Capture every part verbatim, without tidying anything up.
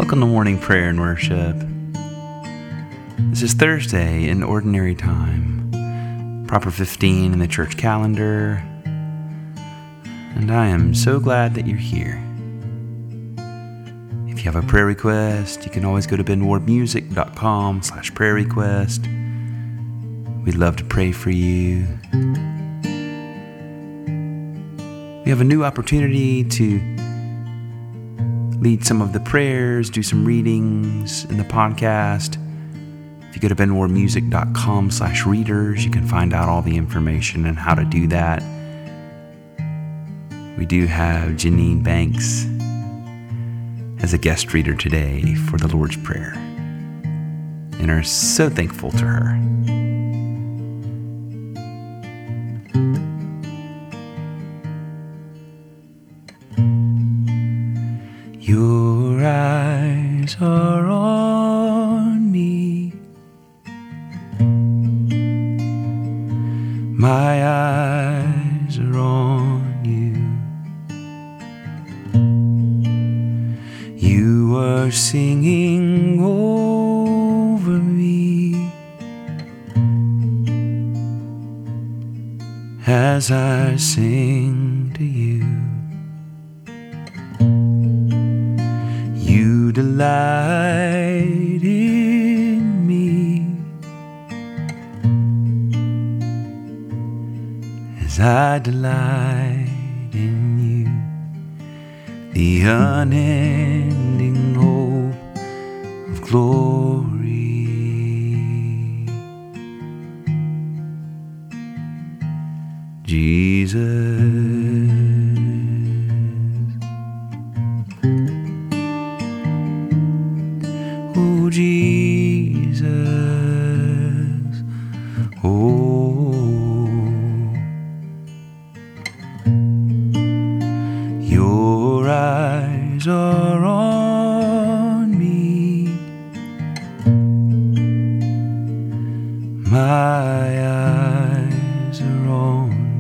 Welcome to morning prayer and worship. This is Thursday in Ordinary Time, proper fifteen in the church calendar, and I am so glad that you're here. If you have a prayer request, you can always go to benwardmusic.com slash prayer request. We'd love to pray for you. We have a new opportunity to lead some of the prayers, do some readings in the podcast. If you go to benwardmusic.com slash readers, you can find out all the information and how to do that. We do have Janine Banks as a guest reader today for the Lord's Prayer, and are so thankful to her. Your eyes are on me, my eyes are on you. You are singing over me as I sing to you. You delight in me as I delight in you. The unending hope of glory. Jesus. Oh, Jesus, oh, your eyes are on me, my eyes are on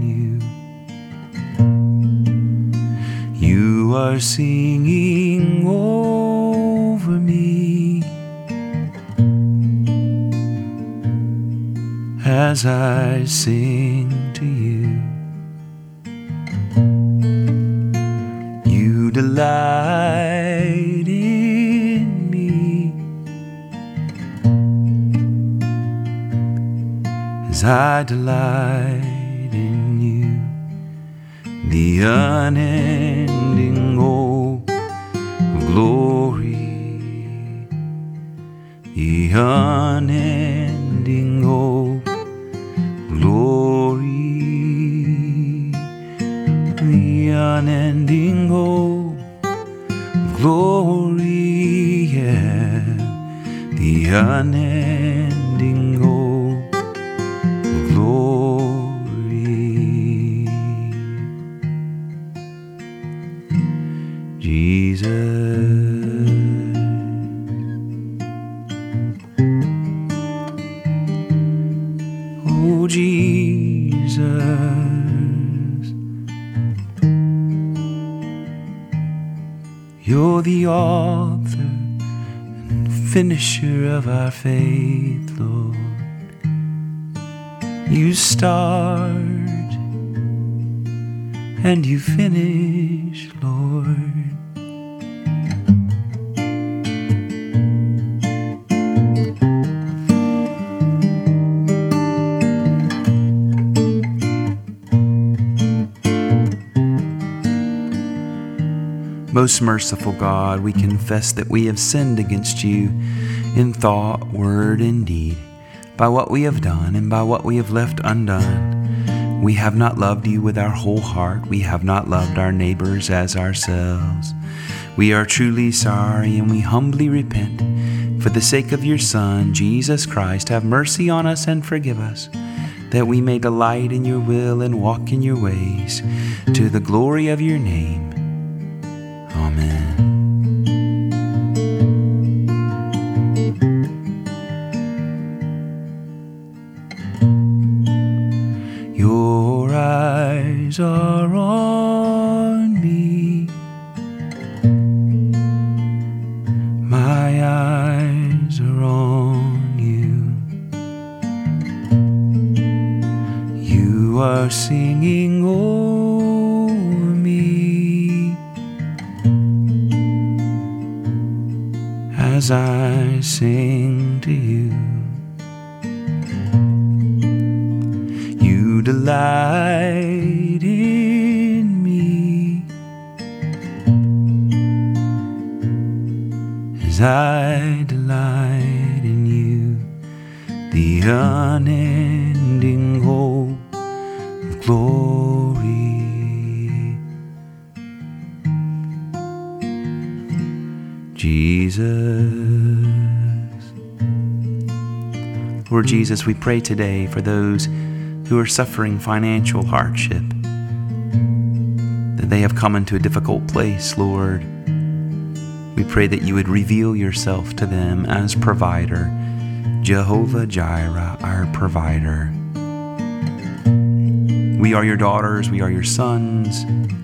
you. You are singing over me as I sing to you. You delight in me as I delight in you. The unending hope of glory, the unending hope glory, the unending hope of glory, yeah, the unending hope of glory. Jesus. Oh, Jesus, you're the author and finisher of our faith, Lord. You start and you finish, Lord. Most merciful God, we confess that we have sinned against you in thought, word, and deed, by what we have done and by what we have left undone. We have not loved you with our whole heart. We have not loved our neighbors as ourselves. We are truly sorry, and we humbly repent. For the sake of your Son, Jesus Christ, have mercy on us and forgive us, that we may delight in your will and walk in your ways, to the glory of your name. Amen. Your eyes are on me, my are singing over me as I sing to you. You delight in me as I delight in you. The unending hope of glory. Jesus. Lord Jesus, we pray today for those who are suffering financial hardship, that they have come into a difficult place, Lord. We pray that you would reveal yourself to them as provider, Jehovah Jireh, our provider. We are your daughters, we are your sons,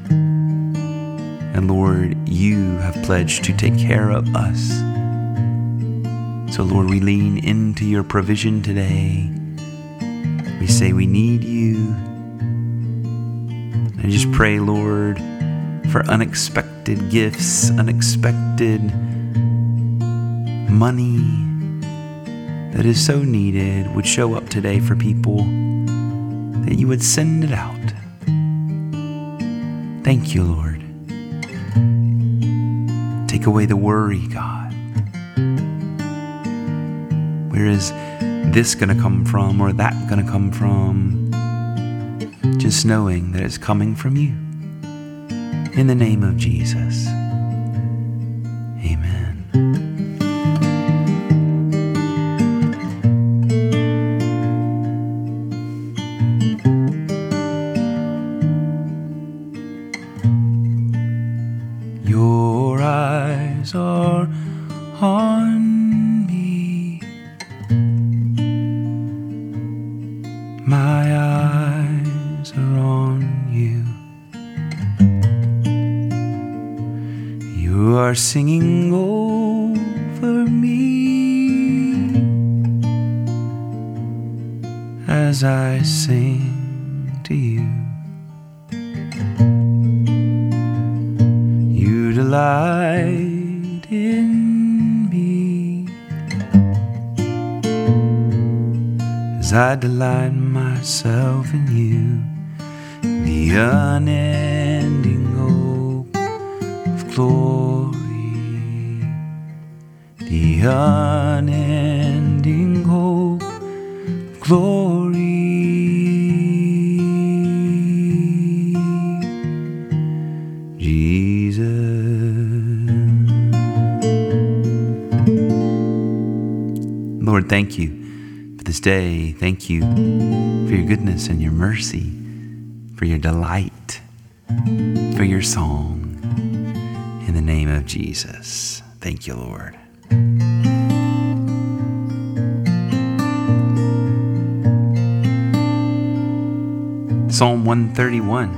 and Lord, you have pledged to take care of us. So Lord, we lean into your provision today. We say we need you. I just pray, Lord, for unexpected gifts, unexpected money that is so needed would show up today for people, that you would send it out. Thank you, Lord. Take away the worry, God. Where is this going to come from or that going to come from? Just knowing that it's coming from you. In the name of Jesus. Amen. Your eyes are on me, my eyes are on you. You are singing over me as I sing to you. You delight in me as I delight myself in you. The unending hope of glory, the unending hope of glory. Jesus. Lord, thank you for this day. Thank you for your goodness and your mercy, for your delight, for your song. In the name of Jesus. Thank you, Lord. Psalm one thirty-one.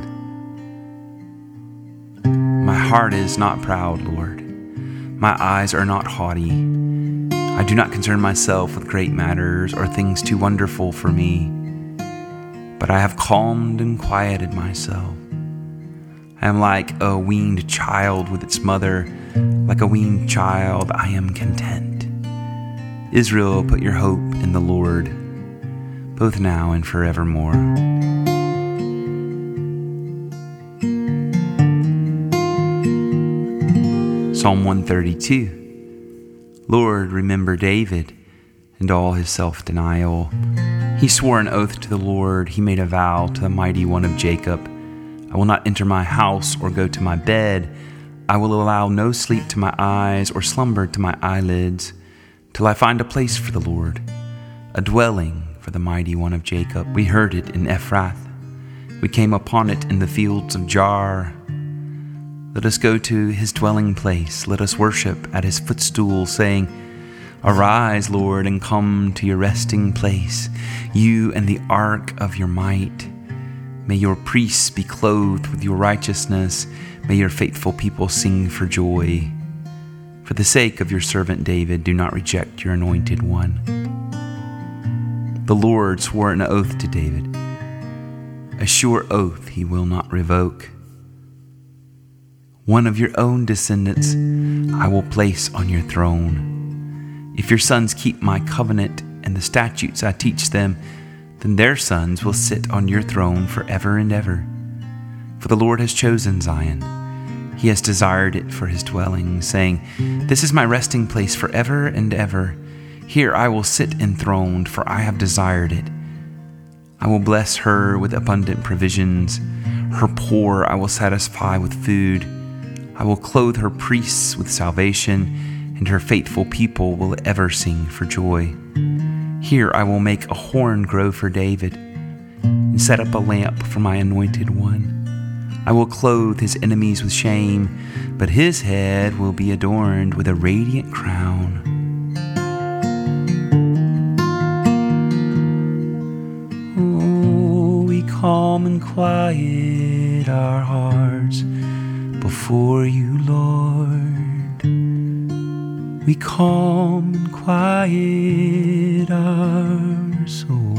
My heart is not proud, Lord. My eyes are not haughty. I do not concern myself with great matters or things too wonderful for me, but I have calmed and quieted myself. I am like a weaned child with its mother. Like a weaned child, I am content. Israel, put your hope in the Lord, both now and forevermore. Psalm one thirty-two. Lord, remember David and all his self-denial. He swore an oath to the Lord. He made a vow to the mighty one of Jacob. I will not enter my house or go to my bed. I will allow no sleep to my eyes or slumber to my eyelids, till I find a place for the Lord, a dwelling for the mighty one of Jacob. We heard it in Ephrath. We came upon it in the fields of Jar. Let us go to his dwelling place. Let us worship at his footstool, saying, Arise, Lord, and come to your resting place, you and the ark of your might. May your priests be clothed with your righteousness. May your faithful people sing for joy. For the sake of your servant David, do not reject your anointed one. The Lord swore an oath to David. A sure oath he will not revoke. One of your own descendants I will place on your throne. If your sons keep my covenant and the statutes I teach them, then their sons will sit on your throne forever and ever. For the Lord has chosen Zion. He has desired it for his dwelling, saying, "This is my resting place forever and ever. Here I will sit enthroned, for I have desired it. I will bless her with abundant provisions. Her poor I will satisfy with food. I will clothe her priests with salvation, and her faithful people will ever sing for joy. Here I will make a horn grow for David, and set up a lamp for my anointed one. I will clothe his enemies with shame, but his head will be adorned with a radiant crown." Oh, we calm and quiet our hearts before you, Lord. We calm and quiet our souls.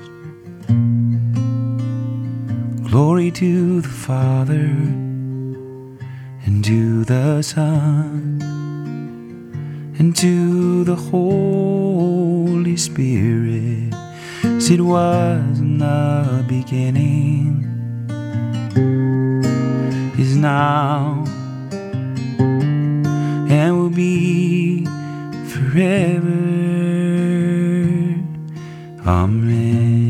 Glory to the Father, and to the Son, and to the Holy Spirit, as it was in the beginning, is now, and will be forever. Amen.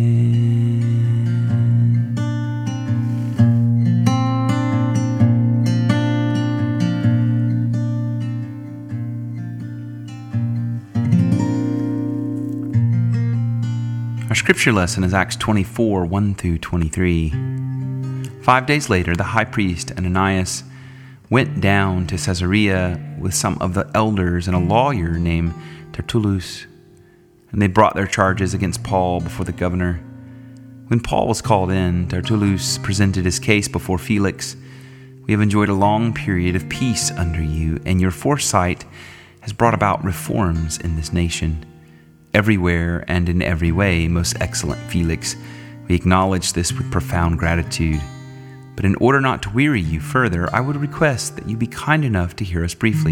Our scripture lesson is Acts twenty-four, one through twenty-three. Five days later, the high priest Ananias went down to Caesarea with some of the elders and a lawyer named Tertullus, and they brought their charges against Paul before the governor. When Paul was called in, Tertullus presented his case before Felix. "We have enjoyed a long period of peace under you, and your foresight has brought about reforms in this nation. Everywhere and in every way, most excellent Felix, we acknowledge this with profound gratitude. But in order not to weary you further, I would request that you be kind enough to hear us briefly.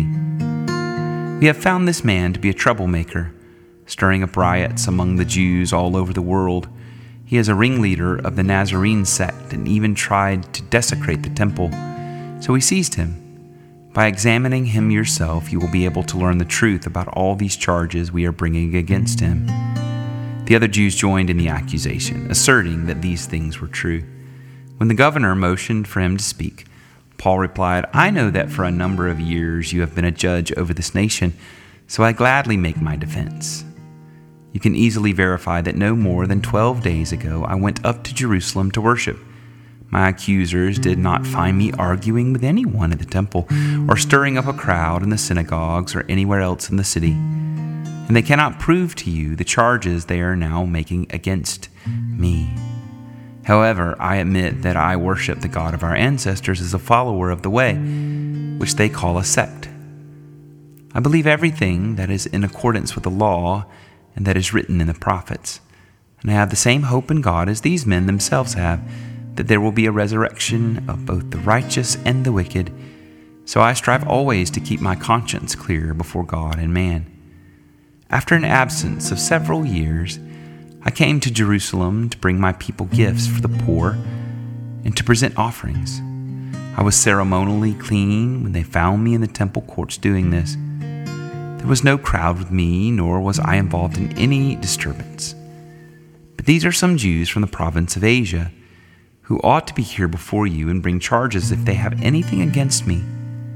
We have found this man to be a troublemaker, stirring up riots among the Jews all over the world. He is a ringleader of the Nazarene sect and even tried to desecrate the temple. So we seized him. By examining him yourself, you will be able to learn the truth about all these charges we are bringing against him." The other Jews joined in the accusation, asserting that these things were true. When the governor motioned for him to speak, Paul replied, "I know that for a number of years you have been a judge over this nation, so I gladly make my defense. You can easily verify that no more than twelve days ago I went up to Jerusalem to worship. My accusers did not find me arguing with anyone at the temple or stirring up a crowd in the synagogues or anywhere else in the city. And they cannot prove to you the charges they are now making against me. However, I admit that I worship the God of our ancestors as a follower of the way, which they call a sect. I believe everything that is in accordance with the law and that is written in the prophets. And I have the same hope in God as these men themselves have, that there will be a resurrection of both the righteous and the wicked. So I strive always to keep my conscience clear before God and man. After an absence of several years, I came to Jerusalem to bring my people gifts for the poor and to present offerings. I was ceremonially clean when they found me in the temple courts doing this. There was no crowd with me, nor was I involved in any disturbance. But these are some Jews from the province of Asia, who ought to be here before you and bring charges if they have anything against me.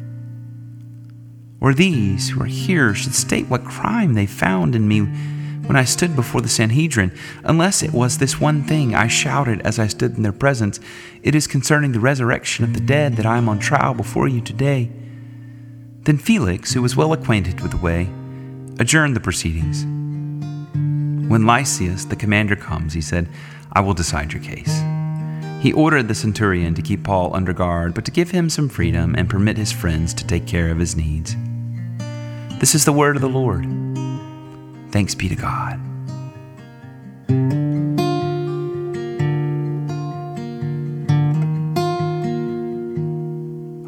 Or these who are here should state what crime they found in me when I stood before the Sanhedrin, unless it was this one thing I shouted as I stood in their presence, "It is concerning the resurrection of the dead that I am on trial before you today." Then Felix, who was well acquainted with the way, adjourned the proceedings. When Lysias, the commander, comes, he said, "I will decide your case." He ordered the centurion to keep Paul under guard, but to give him some freedom and permit his friends to take care of his needs. This is the word of the Lord. Thanks be to God.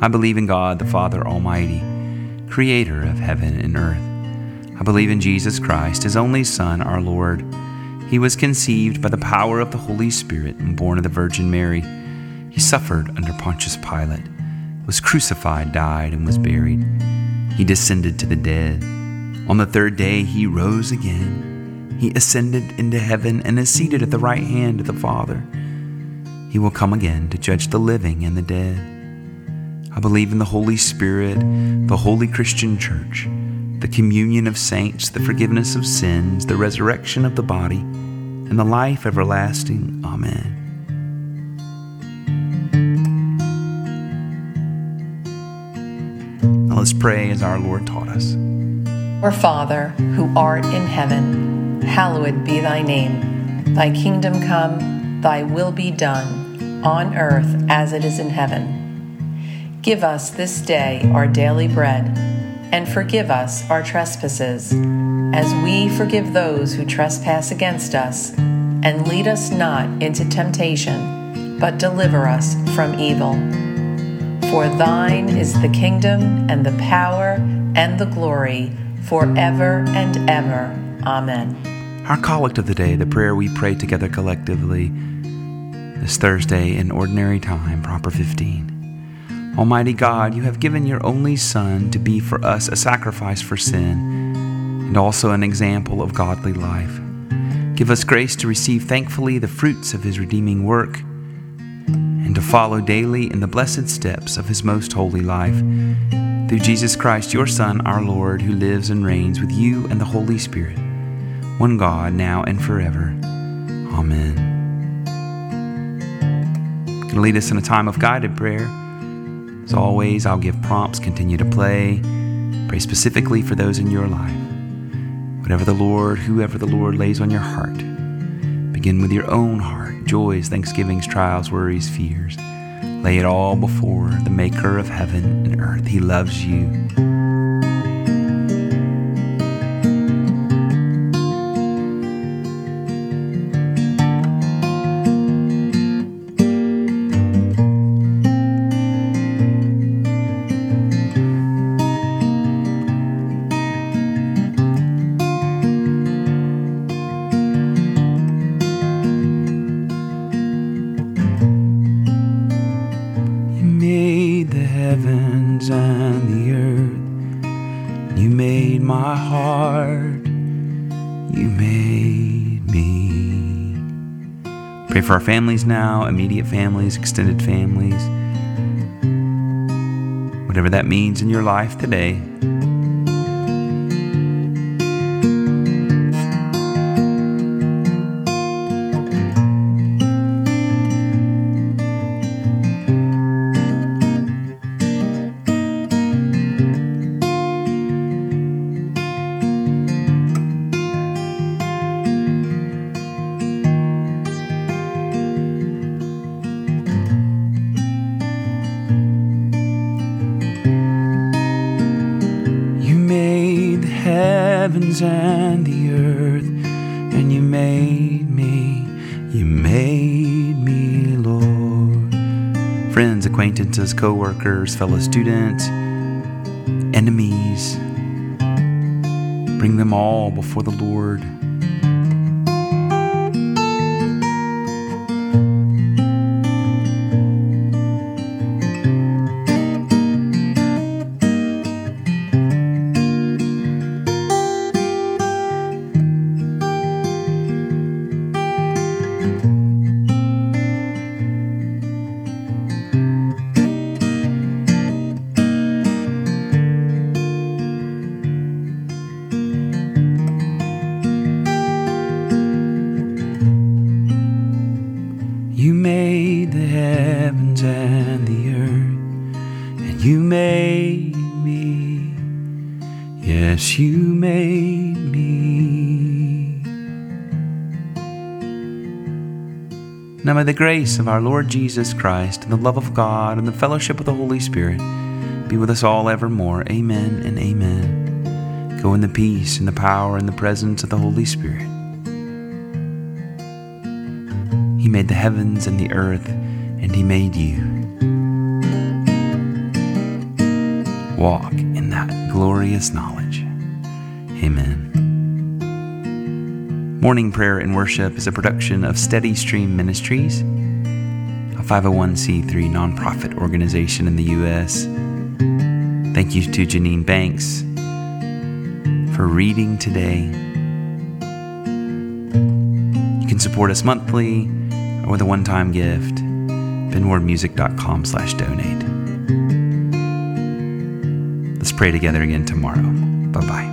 I believe in God, the Father Almighty, creator of heaven and earth. I believe in Jesus Christ, his only Son, our Lord. He was conceived by the power of the Holy Spirit and born of the Virgin Mary. He suffered under Pontius Pilate, was crucified, died, and was buried. He descended to the dead. On the third day he rose again. He ascended into heaven and is seated at the right hand of the Father. He will come again to judge the living and the dead. I believe in the Holy Spirit, the holy Christian Church, the communion of saints, the forgiveness of sins, the resurrection of the body, and the life everlasting. Amen. Now let's pray as our Lord taught us. Our Father, who art in heaven, hallowed be thy name. Thy kingdom come, thy will be done, on earth as it is in heaven. Give us this day our daily bread, and forgive us our trespasses, as we forgive those who trespass against us. And lead us not into temptation, but deliver us from evil. For thine is the kingdom, and the power, and the glory, forever and ever. Amen. Our collect of the day, the prayer we pray together collectively this Thursday in Ordinary Time, Proper fifteen. Almighty God, you have given your only Son to be for us a sacrifice for sin and also an example of godly life. Give us grace to receive thankfully the fruits of his redeeming work and to follow daily in the blessed steps of his most holy life. Through Jesus Christ, your Son, our Lord, who lives and reigns with you and the Holy Spirit, one God, now and forever. Amen. Going to lead us in a time of guided prayer. As always, I'll give prompts, continue to play, pray specifically for those in your life. Whatever the Lord, whoever the Lord lays on your heart, begin with your own heart, joys, thanksgivings, trials, worries, fears. Lay it all before the Maker of heaven and earth. He loves you. Heavens and the earth, you made my heart, you made me. Pray for our families now, immediate families, extended families, whatever that means in your life today. Heavens and the earth, and you made me, you made me, Lord. Friends, acquaintances, co-workers, fellow students, enemies, bring them all before the Lord. You made the heavens and the earth, and you made me. Yes, you made me. Now may the grace of our Lord Jesus Christ and the love of God and the fellowship of the Holy Spirit be with us all evermore. Amen and amen. Go in the peace and the power and the presence of the Holy Spirit. He made the heavens and the earth, and He made you. walk in that glorious knowledge. Amen. Morning Prayer and Worship is a production of Steady Stream Ministries, a five oh one c three nonprofit organization in the U S Thank you to Janine Banks for reading today. You can support us monthly or with a one-time gift. benwardmusic.com slash donate. Let's pray together again tomorrow. Bye-bye.